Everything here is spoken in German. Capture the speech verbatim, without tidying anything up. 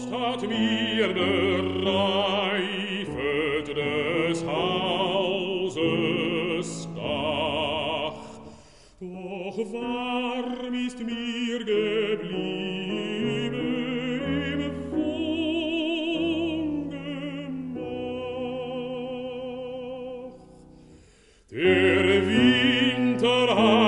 hat mir bereifet des Hauses Dach. Doch warm ist mir geblieben im Wohngemach. Der Winter hat